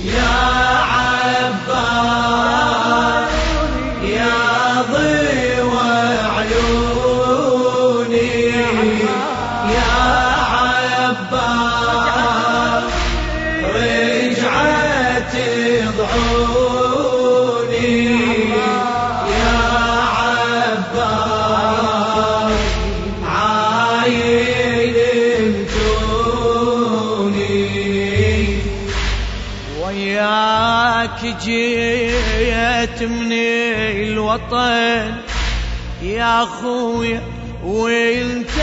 يا عباس يا ضوء عيوني يا عباس رجعت ضعوني يا عباس عاين انتوني وياك جيت من الوطن يا خويا وانت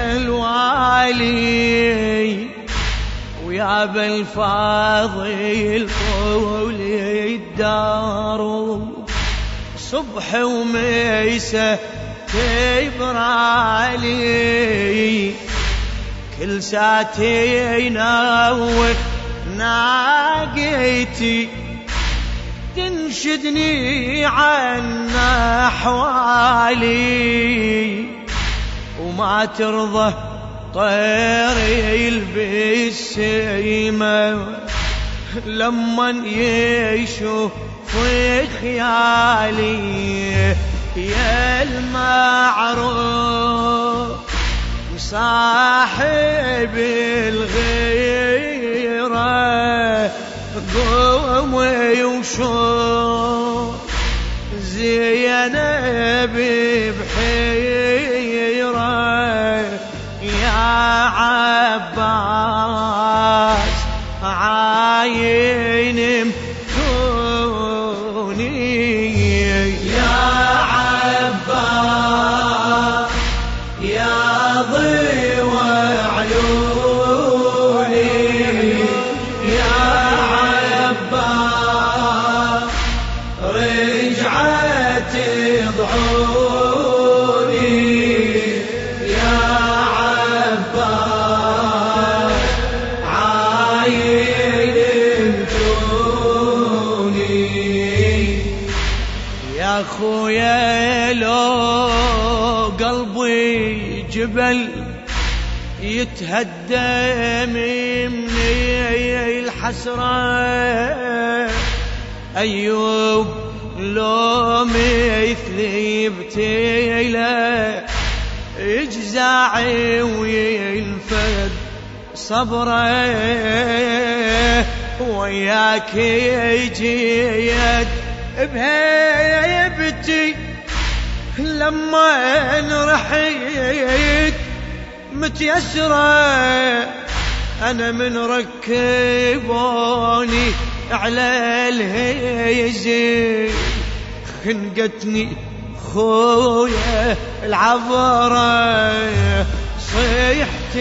الوالي ويا بالفاضل قولي الدار صبح وميسة تبرالي كل ساعتين نوف ناقيتي تنشدني عن أحوالي وما ترضى طيري البسيمة لما يشوف خيالي يا المعروف صاحب الغيرة قومي وشوف زينب بحيرة يا عباس عاين متوني يا عباس يا ضوء عيوني يا عباس رجعت ضعوني يا عباس عاين انتوني يا خويا لو قلبي جبل يتهدم من الحسرة أيوب لو مثلي ابتلى يجزع وينفد صبره وياك يجيد بهيبتي لما انرحيت متيسرة أنا من ركبوني على الهيزي خنقتني خويا العبرة صيحت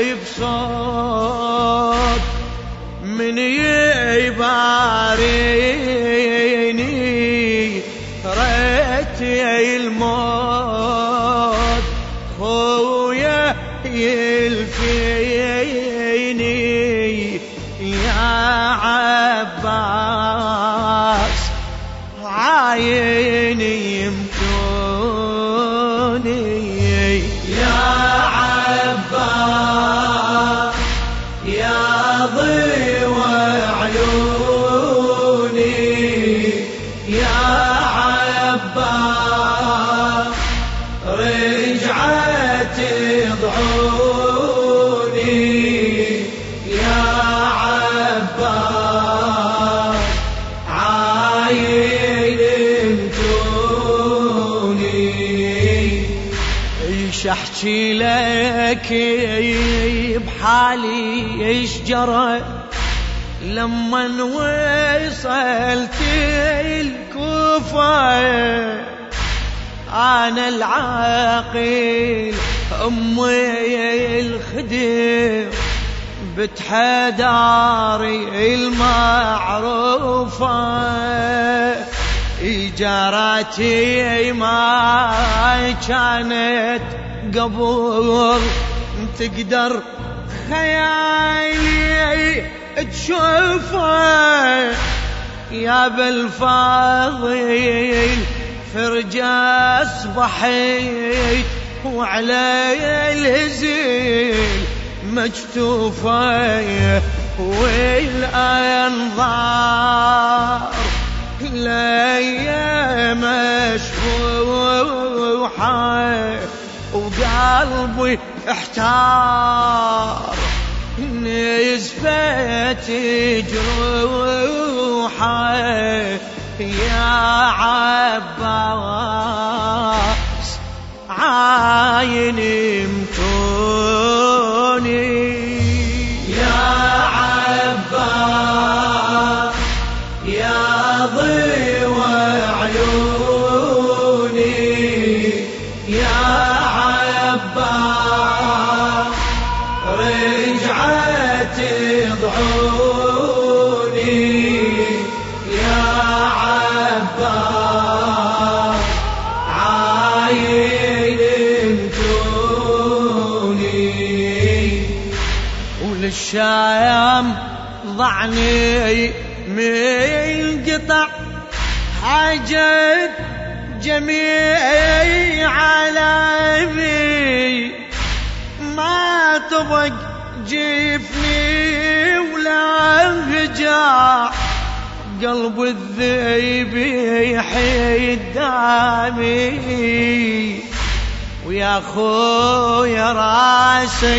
بصوت من يباريني ريتي الموت خويا يلفيني يا عباس عايني يمتوني يا عباس يا ضوء عيوني يا عباس رجعت ضعوني يا عباس عاين انتوني ايش احكي لك بحالي ايش جرى لما وصلت الكوفة أنا العاقل أمي الخدم بتحداري المعروفة إيجاراتي ما كانت قبل تقدر خيالي تشوفه يا بالفاضل فرجة صبحيت وعلى الهزيل مجتوفة والأنظار ليا مشبوحة وقلبي احتار نزفت جروحه يا عباس عاين متوني يا عباس يا ضوء عيوني يا عباس رجعت ضعوني يا عباس عاين متوني وللشام ضعني من قطع حاجة جميع عالمي ما تبق جفني ولا هجع قلب الذيب يحيد دامي ويا خويا راسك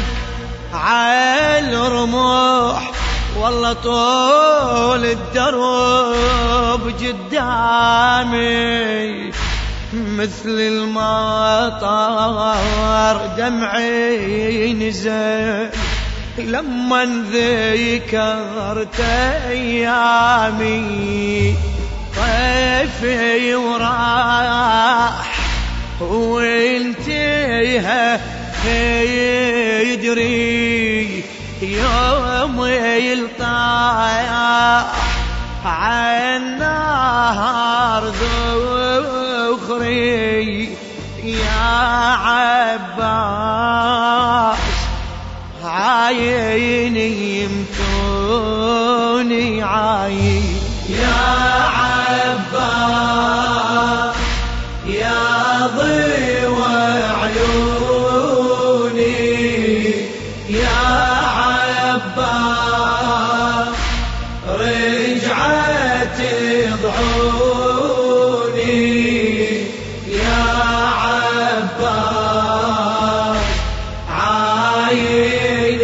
عالرموح والله طول الدرب قدامي مثل المطر دمعي نزل لما ذكرت ايامي طيفي وراح وانتهى يدري يوم يلطاح عالنهار ذخري يا عباس عايني يمتوني عاين يا عباس يا ضوء عيوني يا عباس رجعت ضعوني يا عباس عاين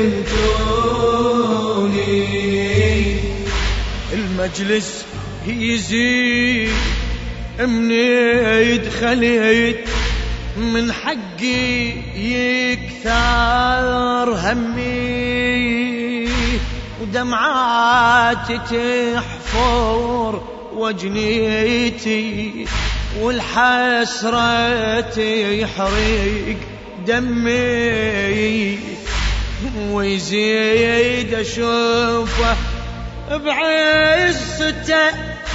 متوني المجلس يزيد مني دخلت من حقي يكثر همي ودمعاتي تحفر وجنيتي والحسرة يحرق دمي ويزيد أشوفه بعزته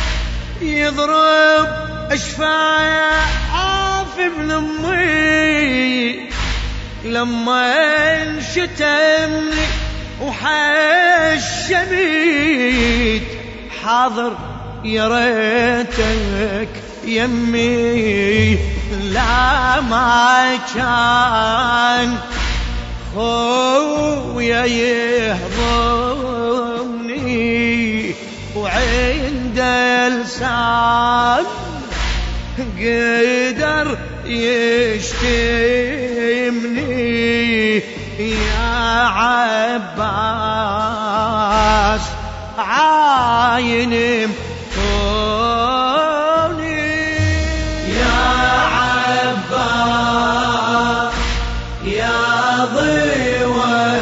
يضرب أشفاف من أمي لما انشتمني وحشميت حاضر يا ريتك يمي لا ما كان خويا يهضمني وعند لسان قدر يشتمني يا عباس عاين متوني يا عباس يا ضوء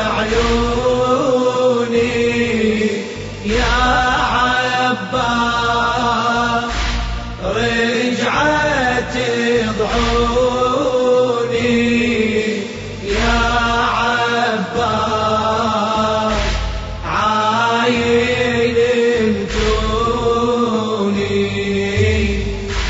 عيوني يا عباس رجعت ضعوني يا عباس عاين متوني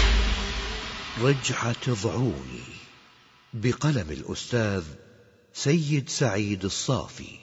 رجعت ضعوني بقلم الأستاذ سيد سعيد الصافي.